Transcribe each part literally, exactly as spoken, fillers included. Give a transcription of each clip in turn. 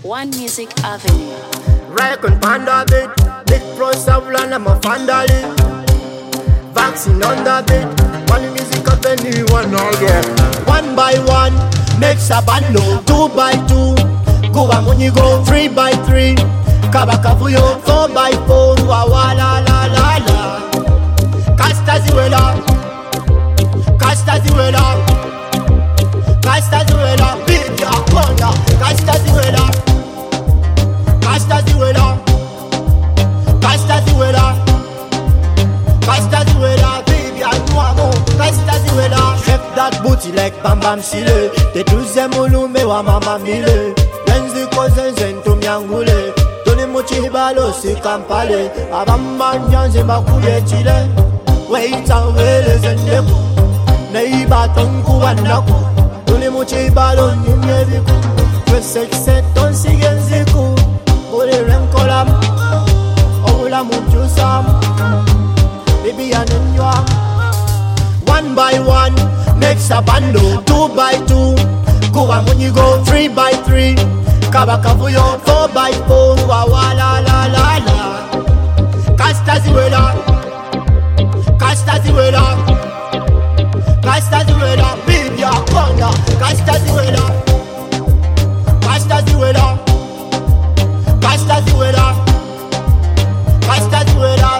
One Music Avenue. Reckon panda bit, big pro savlan, I'm a fandali. Vaccine on the bit, one music avenue, one all there. One by one, makes a bando. Two by two, go a money go. Three by three, kabakavuyo. Four by four, wa wa la la la la. Castaziwela, Castaziwela, Castaziwela, big ya konda. Castaziwela, Castaziwela, Castaziwela, Castaziwela, baby I know I'm on. Castaziwela, chef that booty like Bam Bam Sile. Te douze mulume wa mama mile. Lenzi koze zento miangule. Toni muchi balo si kampale. Abamba nyanze makuye chile. Wait and wait zendeku. Neiba tonku wanaku. Toni muchi balo nyumyeviku. Tresek ton sigenziku. Ole renkolam. Ola mujusam. Baby I know you are. One by one, makes a bando. Two by two, go and when you go. Three by three, kabakavuyo. Four by four, wa wa la la la la. Castaziwela, Castaziwela, Castaziwela, baby I konda. Castaziwela, Castaziwela, Castaziwela, Castaziwela.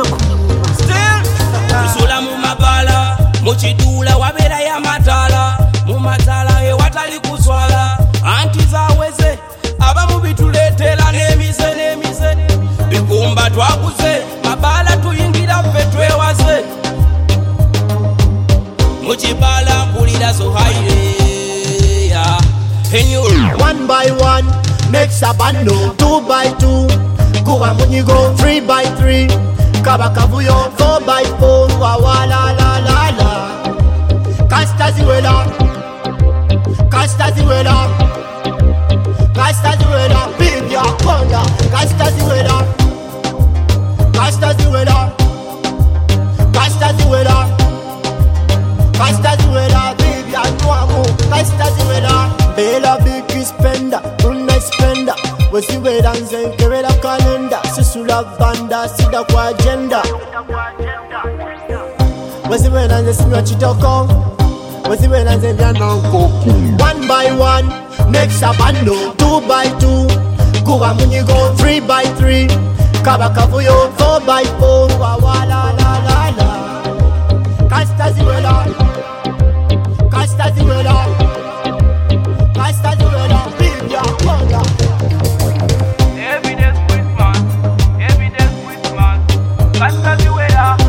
Usula mumabala, muchidula wabera ya matala. Mumatala e watali kuswala. Anti zaweze, aba mubituletela nemize nemize. Bikumba twakuze, mabala tuyingira fetwe wase. Muchibala mpulira so haire yeah. One by one, makes a bando. Two by two, go and when you go. Three by three, kabakavuyo. Four by four, wa wa la la la la. Castaziwela, Castaziwela, Castaziwela, baby I konda. Castaziwela, Castaziwela, Castaziwela, Castaziwela, baby I know I'm on. Castaziwela, Bella big spender, una spender. Wesi we dance and carry the calendar. Sisula banda, sida kwa agenda. Wesi we dance and sima chitoko. Wesi we dance and yanoko. One by one, makes a bando. Two by two, go and when you go. Three by three, kabakavuyo. Four by four, wa wa la la la la. Castaziwela, Castaziwela, Castaziwela, baby I konda. Every day's Christmas, every day's Christmas. Castaziwela.